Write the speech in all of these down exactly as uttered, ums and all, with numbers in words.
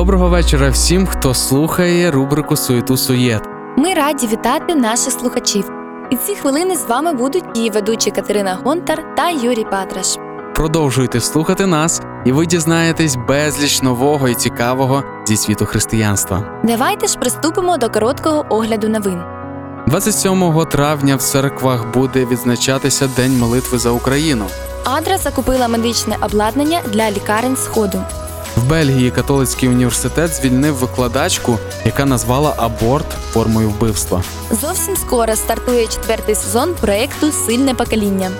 Доброго вечора всім, хто слухає рубрику «Суєту-суєт». Ми раді вітати наших слухачів. І ці хвилини з вами будуть її ведучі Катерина Гонтар та Юрій Патраш. Продовжуйте слухати нас, і ви дізнаєтесь безліч нового і цікавого зі світу християнства. Давайте ж приступимо до короткого огляду новин. двадцять сьомого травня в церквах буде відзначатися День молитви за Україну. Адра закупила медичне обладнання для лікарень Сходу. В Бельгії католицький університет звільнив викладачку, яка назвала аборт формою вбивства. Зовсім скоро стартує четвертий сезон проєкту «Сильне покоління».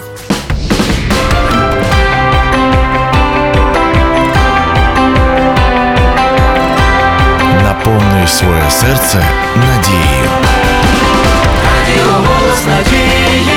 Наповнюй своє серце надією. Радіо «Голос надії».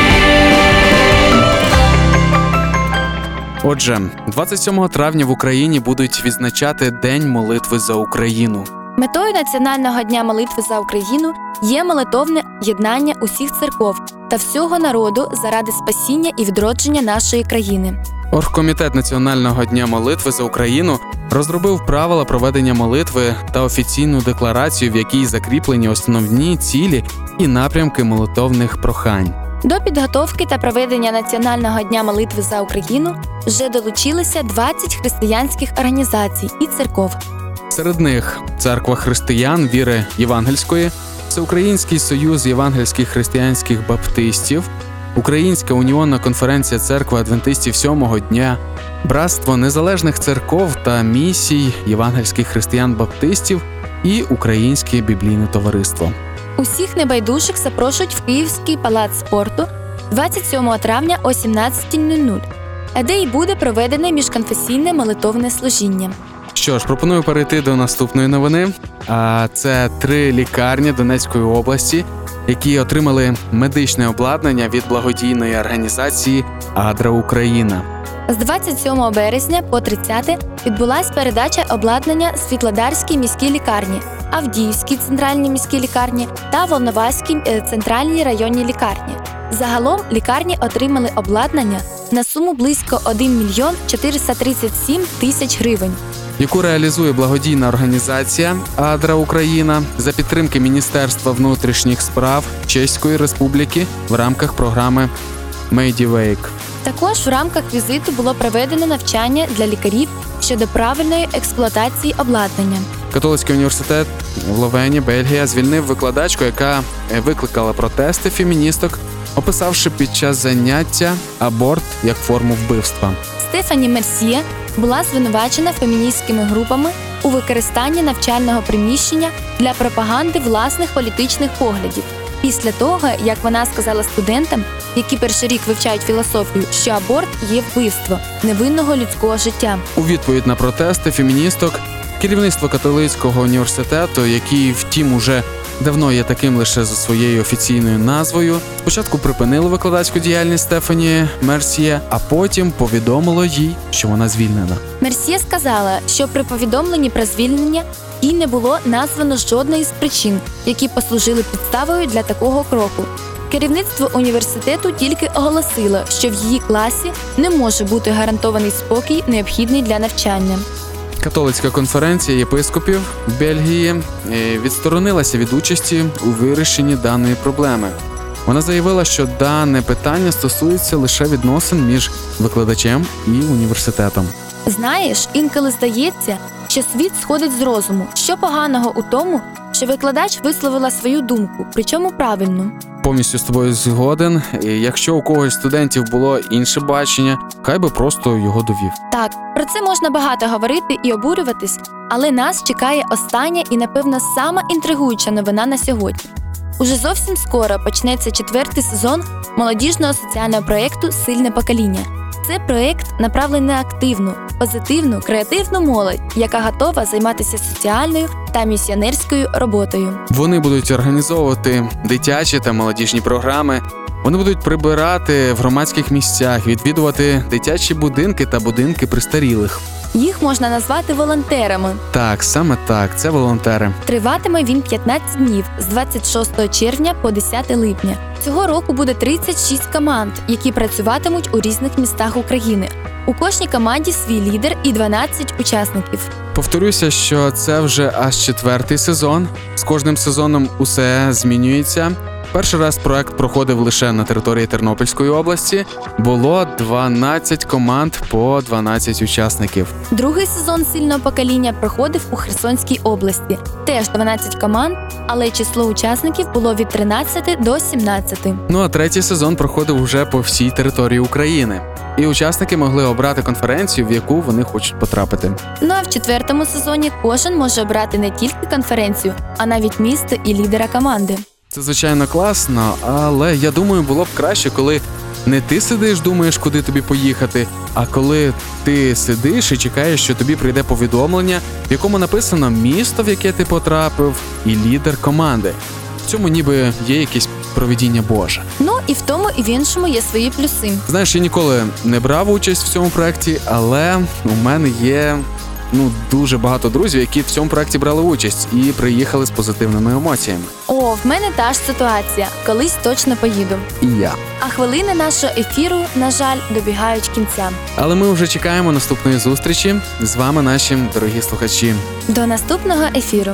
Отже, двадцять сьомого травня в Україні будуть відзначати День молитви за Україну. Метою Національного дня молитви за Україну є молитовне єднання усіх церков та всього народу заради спасіння і відродження нашої країни. Оргкомітет Національного дня молитви за Україну розробив правила проведення молитви та офіційну декларацію, в якій закріплені основні цілі і напрямки молитовних прохань. До підготовки та проведення Національного дня молитви за Україну вже долучилися двадцять християнських організацій і церков. Серед них Церква християн віри євангельської, Всеукраїнський союз євангельських християнських баптистів, Українська уніонна конференція церкви адвентистів сьомого дня, Братство незалежних церков та місій євангельських християн-баптистів і Українське біблійне товариство. Усіх небайдужих запрошують в Київський палац спорту двадцять сьомого травня о сімнадцятій нуль нуль, де й буде проведене міжконфесійне молитовне служіння. Що ж, пропоную перейти до наступної новини. А це три лікарні Донецької області, які отримали медичне обладнання від благодійної організації «Адра Україна». З двадцять сьомого березня по тридцяте відбулась передача обладнання Світлодарській міській лікарні, Авдіївській центральній міській лікарні та Волноваській центральній районній лікарні. Загалом лікарні отримали обладнання на суму близько один мільйон чотириста тридцять сім тисяч гривень, яку реалізує благодійна організація «Адра Україна» за підтримки Міністерства внутрішніх справ Чеської Республіки в рамках програми «Медівейк». Також в рамках візиту було проведено навчання для лікарів щодо правильної експлуатації обладнання. Католицький університет в Ловені, Бельгія, звільнив викладачку, яка викликала протести феміністок, описавши під час заняття аборт як форму вбивства. Стефані Мерсьє була звинувачена феміністськими групами у використанні навчального приміщення для пропаганди власних політичних поглядів. Після того, як вона сказала студентам, які перший рік вивчають філософію, що аборт є вбивство невинного людського життя. У відповідь на протести феміністок керівництво католицького університету, який, втім, уже давно є таким лише за своєю офіційною назвою, спочатку припинило викладацьку діяльність Стефані Мерсьє, а потім повідомило їй, що вона звільнена. Мерсьє сказала, що при повідомленні про звільнення їй не було названо жодної з причин, які послужили підставою для такого кроку. Керівництво університету тільки оголосило, що в її класі не може бути гарантований спокій, необхідний для навчання. Католицька конференція єпископів Бельгії відсторонилася від участі у вирішенні даної проблеми. Вона заявила, що дане питання стосується лише відносин між викладачем і університетом. Знаєш, інколи здається, що світ сходить з розуму. Що поганого у тому, що викладач висловила свою думку, причому правильну? Повністю з тобою згоден. Якщо у когось з студентів було інше бачення, хай би просто його довів. Так, про це можна багато говорити і обурюватись, але нас чекає остання і, напевно, сама інтригуюча новина на сьогодні. Уже зовсім скоро почнеться четвертий сезон молодіжного соціального проєкту «Сильне покоління». Це проєкт направлений на активну, позитивну, креативну молодь, яка готова займатися соціальною та місіонерською роботою. Вони будуть організовувати дитячі та молодіжні програми, вони будуть прибирати в громадських місцях, відвідувати дитячі будинки та будинки престарілих. Їх можна назвати волонтерами. Так, саме так, це волонтери. Триватиме він п'ятнадцять днів з двадцять шостого червня по десяте липня. Цього року буде тридцять шість команд, які працюватимуть у різних містах України. У У кожній команді свій лідер і дванадцять учасників. Повторюся, що це вже аж четвертий сезон. З кожним сезоном усе змінюється. Перший раз проект проходив лише на території Тернопільської області. Було дванадцять команд по дванадцять учасників. Другий сезон сильного покоління проходив у Херсонській області. Теж дванадцять команд, але число учасників було від тринадцяти до сімнадцяти. Ну а третій сезон проходив уже по всій території України. І учасники могли обрати конференцію, в яку вони хочуть потрапити. Ну а в четвертому сезоні кожен може обрати не тільки конференцію, а навіть місто і лідера команди. Це, звичайно, класно, але я думаю, було б краще, коли не ти сидиш, думаєш, куди тобі поїхати, а коли ти сидиш і чекаєш, що тобі прийде повідомлення, в якому написано місто, в яке ти потрапив, і лідер команди. В цьому ніби є якесь провидіння Боже. Ну і в тому, і в іншому є свої плюси. Знаєш, я ніколи не брав участь в цьому проєкті, але у мене є ну дуже багато друзів, які в цьому проєкті брали участь і приїхали з позитивними емоціями. О, в мене та ж ситуація. Колись точно поїду. І я. А хвилини нашого ефіру, на жаль, добігають кінця. Але ми вже чекаємо наступної зустрічі. З вами наші дорогі слухачі. До наступного ефіру.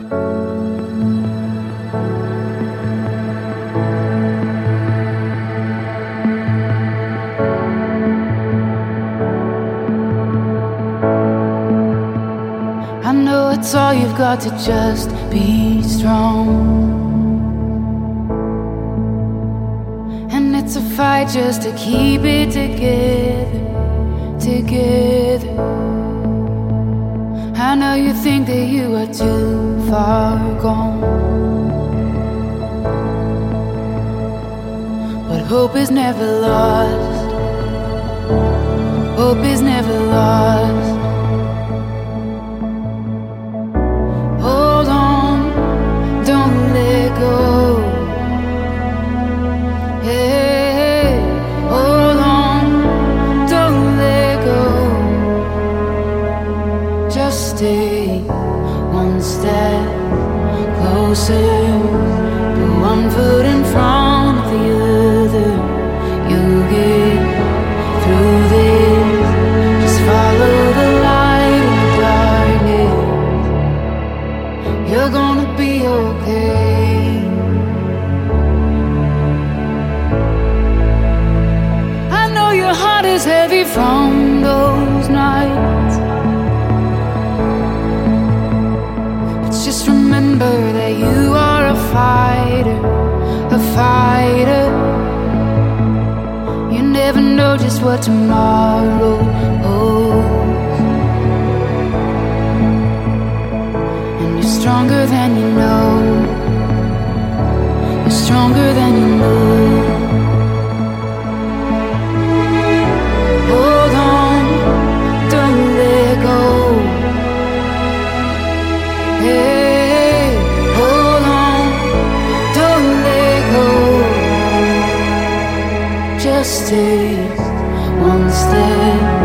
I know it's all you've got to just be strong. And it's a fight just to keep it together, together. I know you think that you are too far gone, but hope is never lost. Hope is never lost. Hold on, don't let go. Hey, hold on, don't let go. Just stay one step closer, put one foot in front of the other. You'll get through this. Just follow the light in the darkness. You're gonna be okay. I know your heart is heavy from those nights, but just remember that you are a fighter, a fighter. You never know just what tomorrow holds, and you're stronger than you know. You're stronger than you know. Hold on, don't let go. Hey, hold on, don't let go. Just take one step